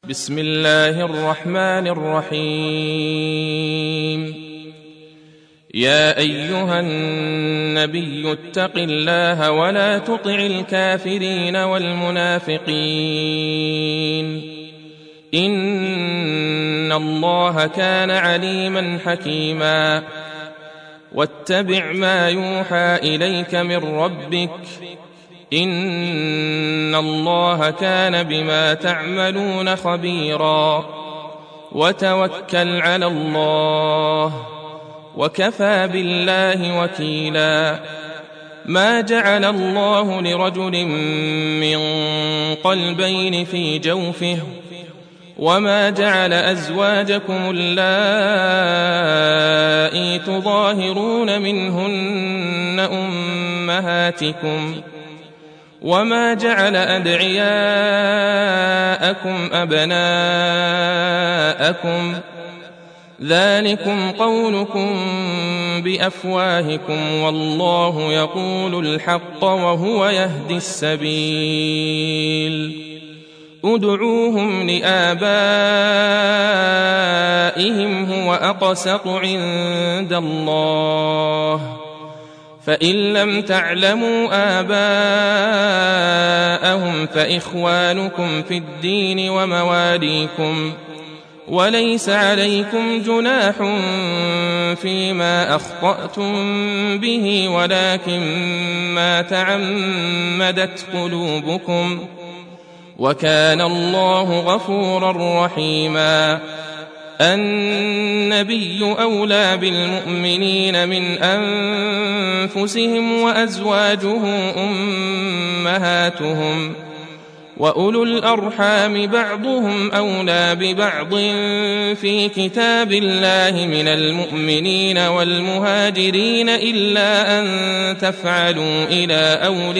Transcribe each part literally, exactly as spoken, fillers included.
بسم الله الرحمن الرحيم. يا أيها النبي اتق الله ولا تطع الكافرين والمنافقين إن الله كان عليما حكيما. واتبع ما يوحى إليك من ربك إن الله كان بما تعملون خبيرا. وتوكل على الله وكفى بالله وكيلا. ما جعل الله لرجل من قلبين في جوفه وما جعل أزواجكم اللائي تظاهرون منهن أمهاتكم وما جعل أدعياءكم أبناءكم ذلكم قولكم بأفواهكم والله يقول الحق وهو يهدي السبيل. ادعوهم لآبائهم هو أقسط عند الله فإن لم تعلموا آباءهم فإخوانكم في الدين ومواليكم وليس عليكم جناح فيما أخطأتم به ولكن ما تعمدت قلوبكم وكان الله غفورا رحيما. النبي أولى بالمؤمنين من أنفسهم وأزواجه أمهاتهم وأولو الأرحام بعضهم أولى ببعض في كتاب الله من المؤمنين والمهاجرين إلا أن تفعلوا إلى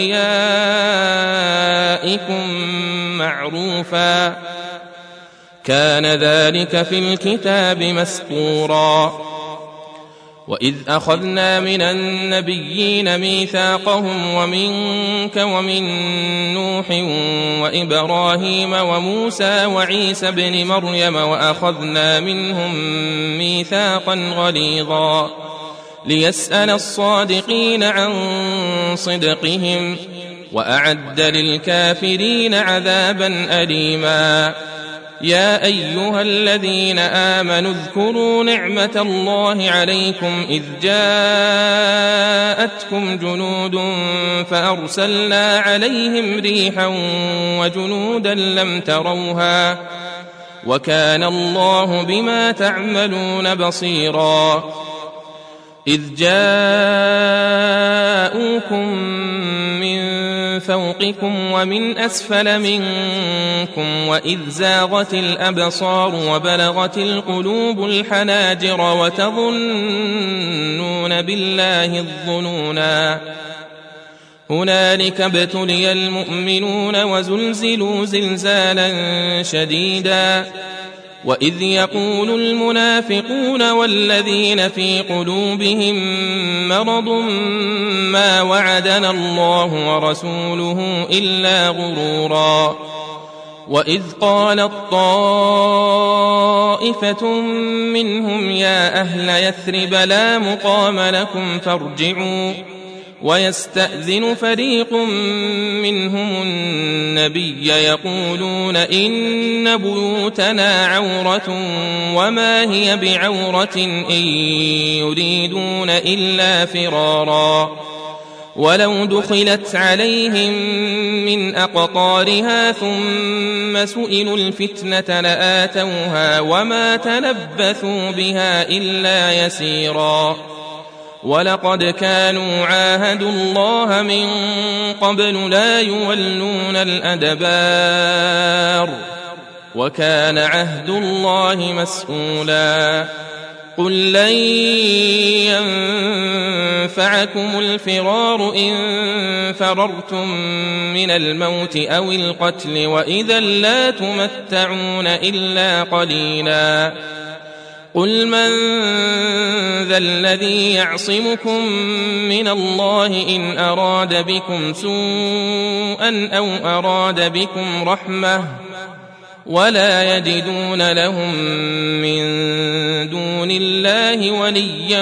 أوليائكم معروفا كان ذلك في الكتاب مسطورا. وإذ أخذنا من النبيين ميثاقهم ومنك ومن نوح وإبراهيم وموسى وعيسى ابن مريم وأخذنا منهم ميثاقا غليظا ليسأل الصادقين عن صدقهم وأعد للكافرين عذابا أليما. يا أيها الذين آمنوا اذكروا نعمة الله عليكم إذ جاءتكم جنود فأرسلنا عليهم ريحا وجنودا لم تروها وكان الله بما تعملون بصيرا. إذ جاءوكم من فوقكم ومن أسفل منكم وإذ زاغت الأبصار وبلغت القلوب الحناجر وتظنون بالله الظنونا. هنالك ابتلي المؤمنون وزلزلوا زلزالا شديدا. وإذ يقول المنافقون والذين في قلوبهم مرض ما وعدنا الله ورسوله إلا غرورا. وإذ قالت طائفة منهم يا أهل يثرب لا مقام لكم فارجعوا ويستأذن فريق منهم النبي يقولون إن بيوتنا عورة وما هي بعورة إن يريدون إلا فرارا ولو دخلت عليهم من أقطارها ثم سئلوا الفتنة لآتوها وما تلبثوا بها إلا يسيرا. ولقد كانوا عاهدوا الله من قبل لا يولون الأدبار وكان عهد الله مسؤولا. قل لن ينفعكم الفرار إن فررتم من الموت أو القتل وإذا لا تمتعون إلا قليلا. قل من ذا الذي يعصمكم من الله إن أراد بكم سوءا أو أراد بكم رحمة ولا يجدون لهم من دون الله وليا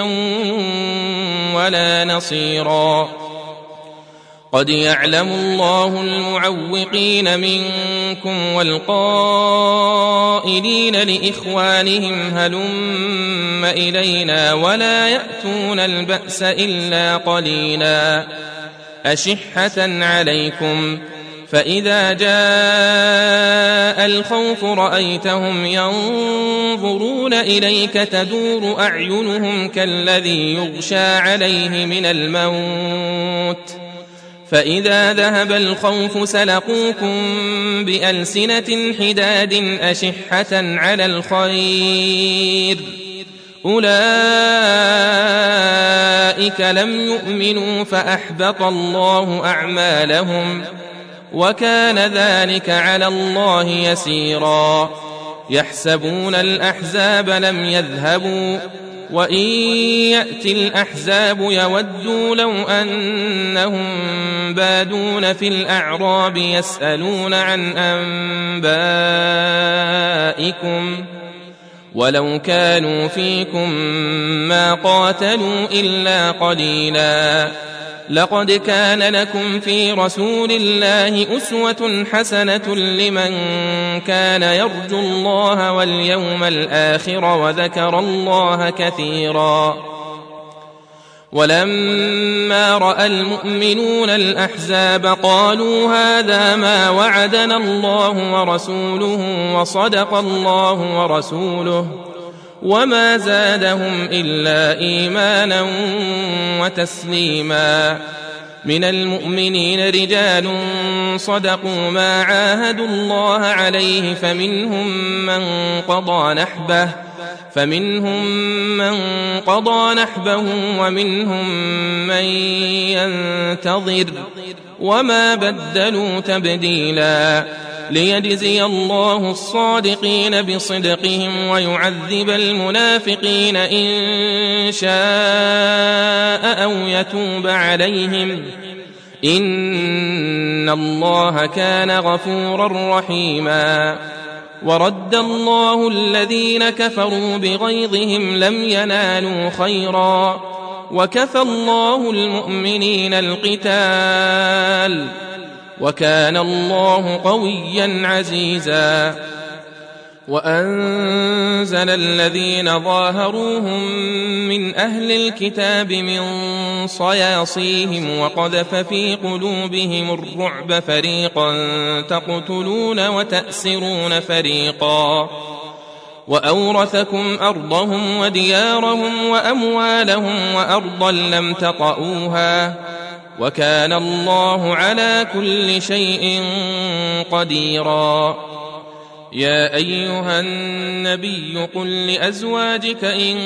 ولا نصيرا قد يعلم الله المعوقين منكم والقائلين لإخوانهم هلم إلينا ولا يأتون البأس إلا قليلا أشحة عليكم فإذا جاء الخوف رأيتهم ينظرون إليك تدور أعينهم كالذي يغشى عليه من الموت فإذا ذهب الخوف سلقوكم بألسنة حداد أشحة على الخير أولئك لم يؤمنوا فأحبط الله أعمالهم وكان ذلك على الله يسيرا يحسبون الأحزاب لم يذهبوا وإن يأتي الأحزاب يودوا لو أنهم بادون في الأعراب يسألون عن أنبائكم ولو كانوا فيكم ما قاتلوا إلا قليلا لقد كان لكم في رسول الله أسوة حسنة لمن كان يرجو الله واليوم الآخر وذكر الله كثيرا ولما رأى المؤمنون الأحزاب قالوا هذا ما وعدنا الله ورسوله وصدق الله ورسوله وما زادهم إلا إيمانا وتسليما من المؤمنين رجال صدقوا ما عاهدوا الله عليه فمنهم من قضى نحبه فمنهم من قضى نحبه ومنهم من ينتظر وما بدلوا تبديلا ليجزي الله الصادقين بصدقهم ويعذب المنافقين إن شاء أو يتوب عليهم إن الله كان غفورا رحيما ورد الله الذين كفروا بغيظهم لم ينالوا خيرا وكفى الله المؤمنين القتال وكان الله قويا عزيزا وأنزل الذين ظاهروهم من أهل الكتاب من صياصيهم وقذف في قلوبهم الرعب فريقا تقتلون وتأسرون فريقا وأورثكم أرضهم وديارهم وأموالهم وأرضا لم تطئوها وكان الله على كل شيء قديرا يا أيها النبي قل لأزواجك إن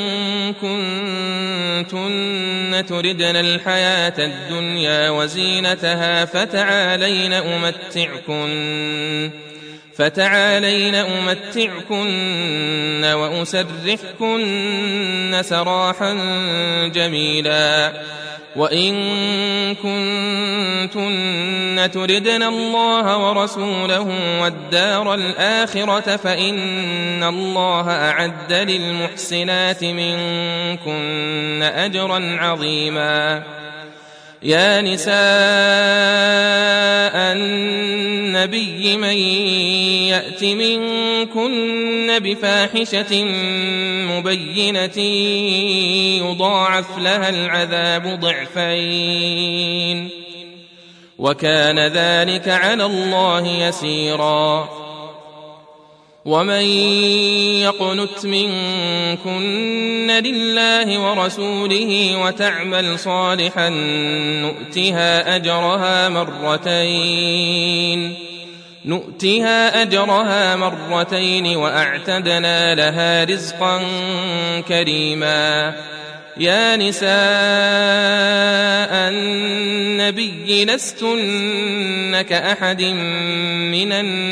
كنتن تردن الحياة الدنيا وزينتها فتعالين أمتعكن فتعالين أمتعكن وأسرحكن سراحا جميلا وإن كنتن تردن الله ورسوله والدار الآخرة فإن الله أعد للمحسنات منكن أجرا عظيما يا نساء النبي من يأت منكن بفاحشة مبينة يضاعف لها العذاب ضعفين وكان ذلك على الله يسيرا ومن يقنت منكن لله ورسوله وتعمل صالحا نؤتها أجرها مرتين نؤتها أجرها مرتين وأعتدنا لها رزقا كريما يا نساء النبي لستن كأحد من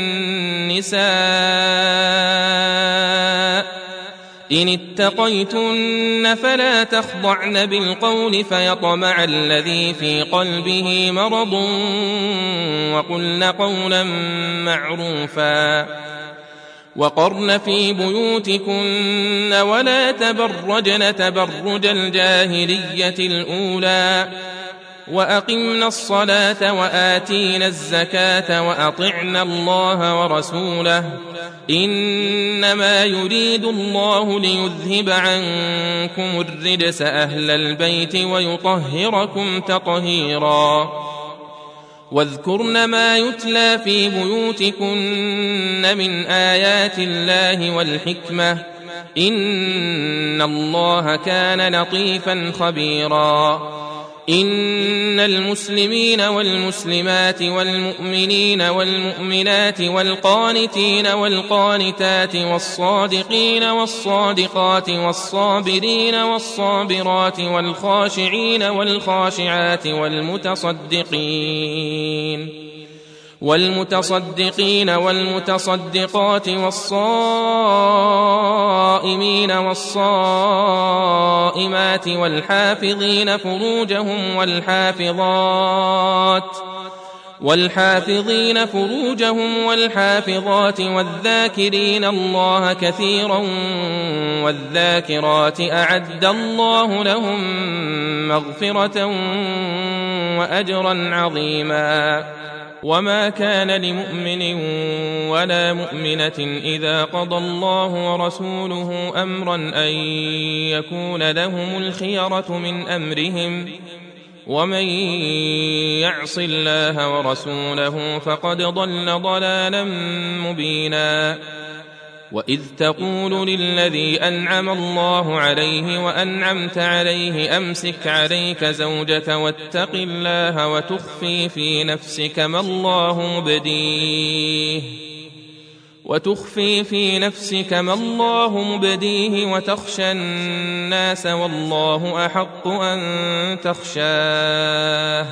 النساء إن اتقيتن فلا تخضعن بالقول فيطمع الذي في قلبه مرض وقلن قولا معروفا وقرن في بيوتكن ولا تبرجن تبرج الجاهلية الأولى وأقمنا الصلاة وآتينا الزكاة وأطعنا الله ورسوله إنما يريد الله ليذهب عنكم الرجس أهل البيت ويطهركم تطهيرا واذكرن ما يتلى في بيوتكن من آيات الله والحكمة إن الله كان لطيفا خبيرا إن المسلمين والمسلمات والمؤمنين والمؤمنات والقانتين والقانتات والصادقين والصادقات والصابرين والصابرات والخاشعين والخاشعات والمتصدقين والمتصدقين والمتصدقات والصائمين والصائمات والحافظين فروجهم والحافظات والحافظين فروجهم والحافظات والذاكرين الله كثيرا والذاكرات أعد الله لهم مغفرة وأجرا عظيما وما كان لمؤمن ولا مؤمنة إذا قضى الله ورسوله أمرا أن يكون لهم الخيرة من أمرهم ومن يعص الله ورسوله فقد ضل ضلالا مبينا وإذ تقول للذي أنعم الله عليه وأنعمت عليه أمسك عليك زوجك واتق الله وتخفي في نفسك ما الله مبديه وتخفي في نفسك ما الله مبديه وتخشى الناس والله أحق أن تخشاه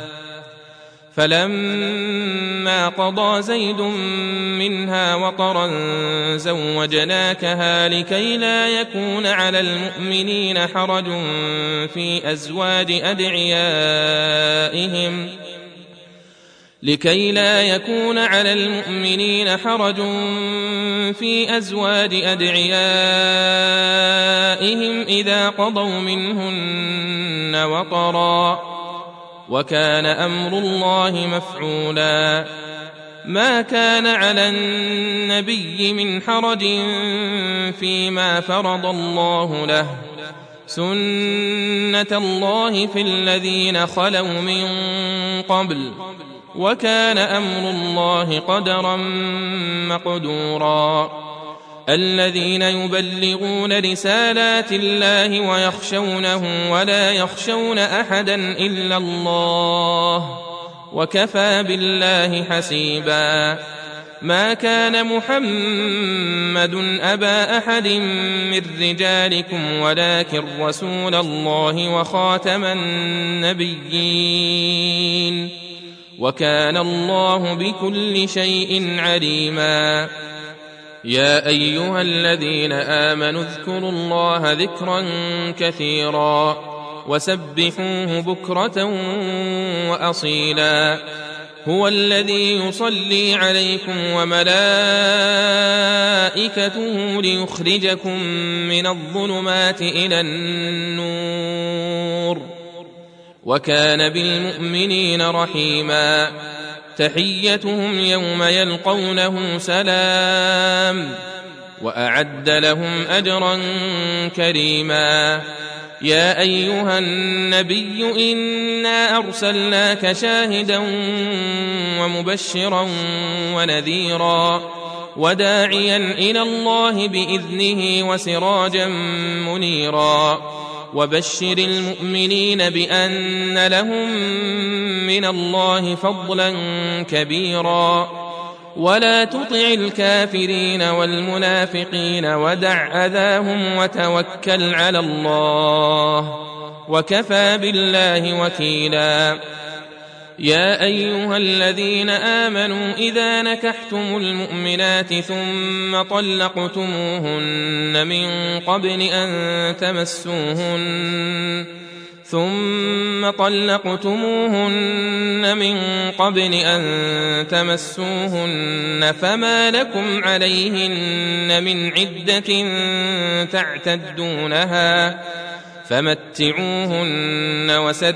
فلما قضى زيد منها وطرا زوجناكها لكي لا يكون على المؤمنين حرج في أزواج أدعيائهم لكي لا يكون على المؤمنين حرج في أزواج أدعيائهم إذا قضوا منهن وطرا وكان أمر الله مفعولا ما كان على النبي من حرج فيما فرض الله له سنة الله في الذين خلوا من قبل وكان أمر الله قدرا مقدورا الذين يبلغون رسالات الله ويخشونه ولا يخشون أحدا إلا الله وكفى بالله حسيبا ما كان محمد أبا أحد من رجالكم ولكن رسول الله وخاتم النبيين وكان الله بكل شيء عليما يا أيها الذين آمنوا اذكروا الله ذكرا كثيرا وسبحوه بكرة وأصيلا هو الذي يصلي عليكم وملائكته ليخرجكم من الظلمات إلى النور وكان بالمؤمنين رحيما تحيتهم يوم يلقونه سلام وأعد لهم أجرا كريما يا أيها النبي إنا أرسلناك شاهدا ومبشرا ونذيرا وداعيا إلى الله بإذنه وسراجا منيرا وبشر المؤمنين بأن لهم من الله فضلا كبيرا ولا تطع الكافرين والمنافقين ودع أذاهم وتوكل على الله وكفى بالله وكيلا يا أيها الذين آمنوا إذا نكحتم المؤمنات ثم طلقتموهن من قبل أن تمسوهن ثم طلقتموهن من قبل أن تمسوهن فما لكم عليهن من عدة تعتدونها فمتعوهن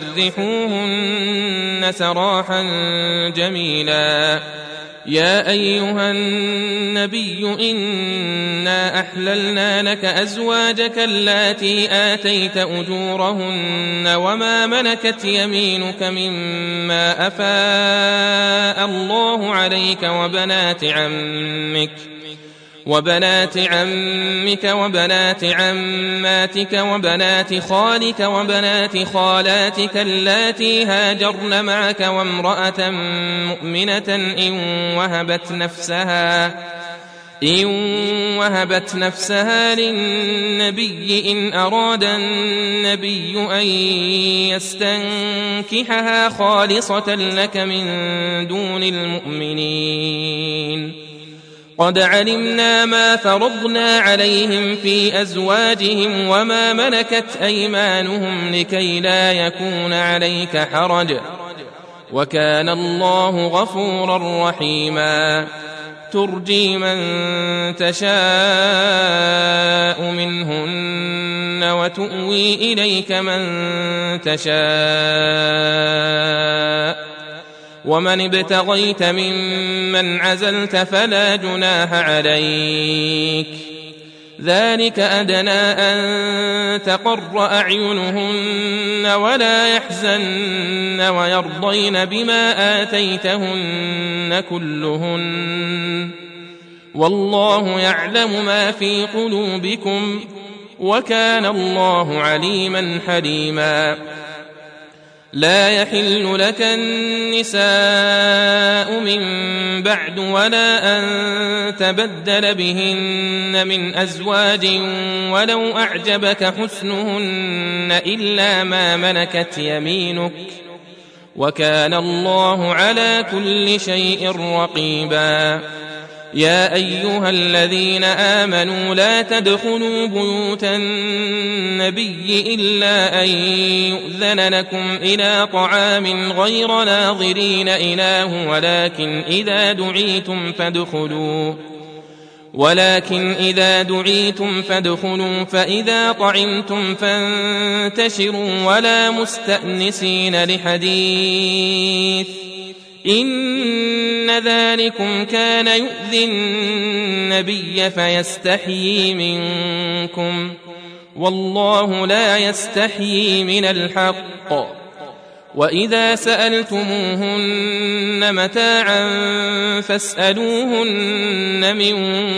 وسرحوهن سراحا جميلا. يا أيها النبي إنا أحللنا لك أزواجك اللاتي آتيت أجورهن وما ملكت يمينك مما أفاء الله عليك وبنات عمك وبنات عمك وبنات عماتك وبنات خالك وبنات خالاتك اللاتي هاجرن معك وامرأة مؤمنة إن وهبت نفسها إن وهبت نفسها للنبي إن أراد النبي أن يستنكحها خالصة لك من دون المؤمنين. قد علمنا ما فرضنا عليهم في أزواجهم وما ملكت أيمانهم لكي لا يكون عليك حرج وكان الله غفورا رحيما. ترجي من تشاء منهن وتؤوي إليك من تشاء ومن ابتغيت ممن عزلت فلا جناح عليك. ذلك أدنى أن تقر أعينهن ولا يحزن ويرضين بما آتيتهن كلهن والله يعلم ما في قلوبكم وكان الله عليما حليما. لا يحل لك النساء من بعد ولا أن تبدل بهن من أزواج ولو أعجبك حسنهن إلا ما ملكت يمينك وكان الله على كل شيء رقيبا. يا أيها الذين آمنوا لا تدخلوا بيوت النبي إلا أن يؤذن لكم إلى طعام غير ناظرين إناه ولكن إذا دعيتم فادخلوا ولكن إذا دعيتم فادخلوا فإذا طعمتم فانتشروا ولا مستأنسين لحديث إن ذلكم كان يؤذي النبي فيستحيي منكم والله لا يستحيي من الحق. وإذا سألتموهن متاعا فاسألوهن من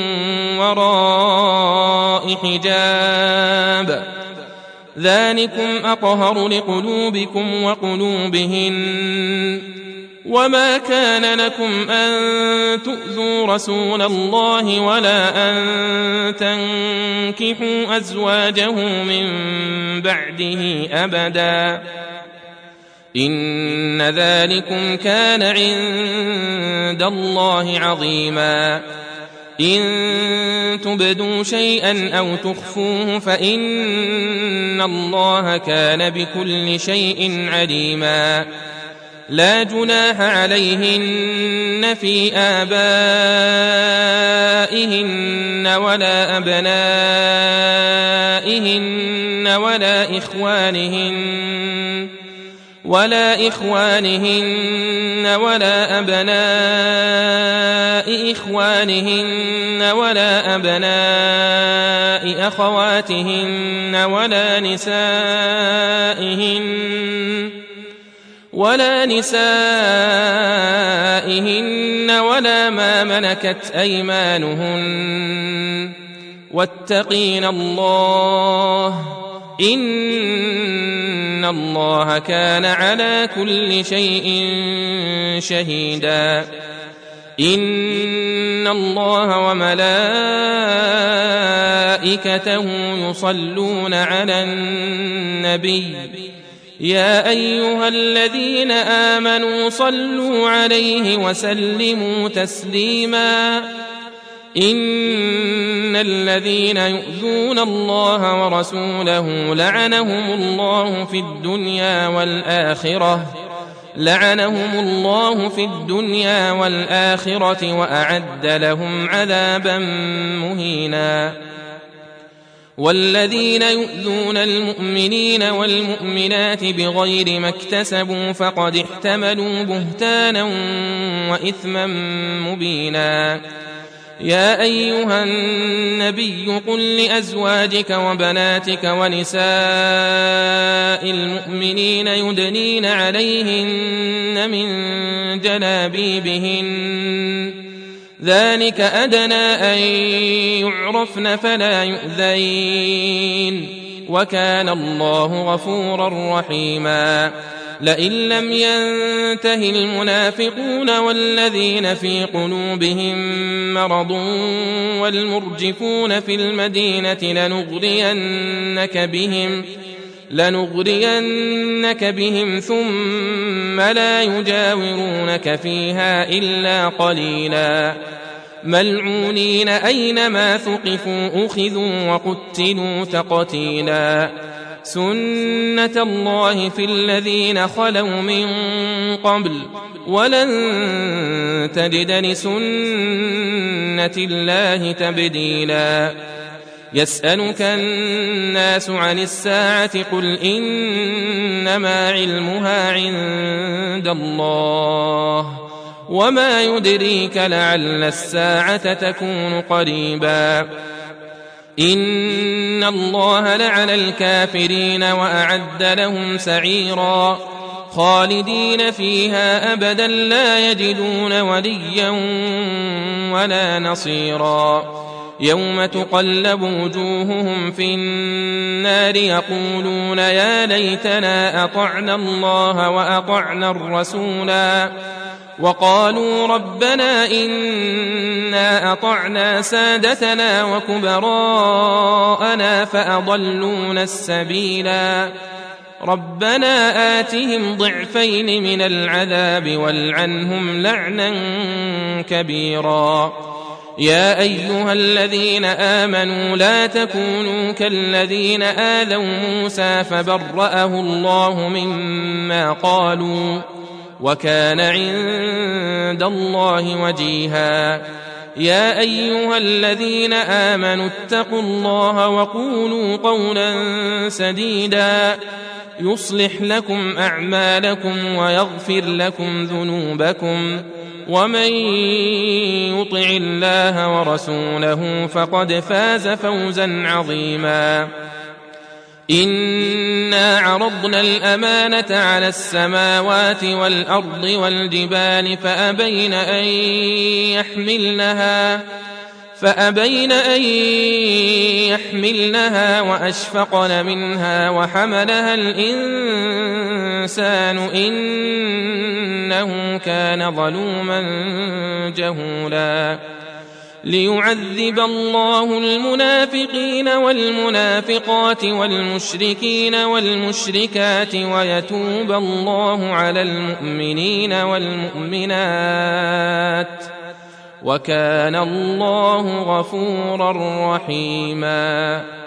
وراء حجاب ذلكم أطهر لقلوبكم وقلوبهن. وما كان لكم أن تؤذوا رسول الله ولا أن تنكحوا أزواجه من بعده أبدا إن ذلكم كان عند الله عظيما. إن تبدوا شيئا أو تخفوه فإن الله كان بكل شيء عليما. لا جناح عليهن في آبائهن ولا أبنائهن ولا إخوانهن ولا إخوانهن ولا أبناء إخوانهن ولا أبناء أخواتهن ولا نسائهن ولا نسائهن ولا ما ملكت أيمانهن واتقين الله إن الله كان على كل شيء شهيدا. إن الله وملائكته يصلون على النبي يا أيها الذين آمنوا صلوا عليه وسلموا تسليما. إن الذين يؤذون الله ورسوله لعنهم الله في الدنيا والآخرة لعنهم الله في الدنيا والآخرة وأعد لهم عذابا مهينا. والذين يؤذون المؤمنين والمؤمنات بغير ما اكتسبوا فقد احتملوا بهتانا وإثما مبينا. يا أيها النبي قل لأزواجك وبناتك ونساء المؤمنين يدنين عليهن من جلابيبهن ذلك أدنى أن يعرفن فلا يؤذين وكان الله غفورا رحيما. لئن لم ينته المنافقون والذين في قلوبهم مرض والمرجفون في المدينة لنغرينك بهم لنغرينك بهم ثم لا يجاورونك فيها إلا قليلا ملعونين أينما ثقفوا أخذوا وقتلوا تقتيلا. سنة الله في الذين خلوا من قبل ولن تجد لسنة الله تبديلا. يسألك الناس عن الساعة قل إنما علمها عند الله وما يدريك لعل الساعة تكون قريبا. إن الله لعن الكافرين وأعد لهم سعيرا خالدين فيها أبدا لا يجدون وليا ولا نصيرا. يوم تقلب وجوههم في النار يقولون يا ليتنا أطعنا الله وأطعنا الرسولا وقالوا ربنا إنا أطعنا سادتنا وكبراءنا فأضلونا السبيلا. ربنا آتهم ضعفين من العذاب والعنهم لعنا كبيرا. يا أيها الذين آمنوا لا تكونوا كالذين آذوا موسى فبرأه الله مما قالوا وكان عند الله وجيها. يا أيها الذين آمنوا اتقوا الله وقولوا قولا سديدا يصلح لكم أعمالكم ويغفر لكم ذنوبكم ومن يطع الله ورسوله فقد فاز فوزا عظيما. إنا عرضنا الأمانة على السماوات والأرض والجبال فأبين أن يحملنها فأبين أن يحملنها وأشفقن منها وحملها الإنسان إنه كان ظلوما جهولا. ليعذب الله المنافقين والمنافقات والمشركين والمشركات ويتوب الله على المؤمنين والمؤمنات وكان الله غفورا رحيما.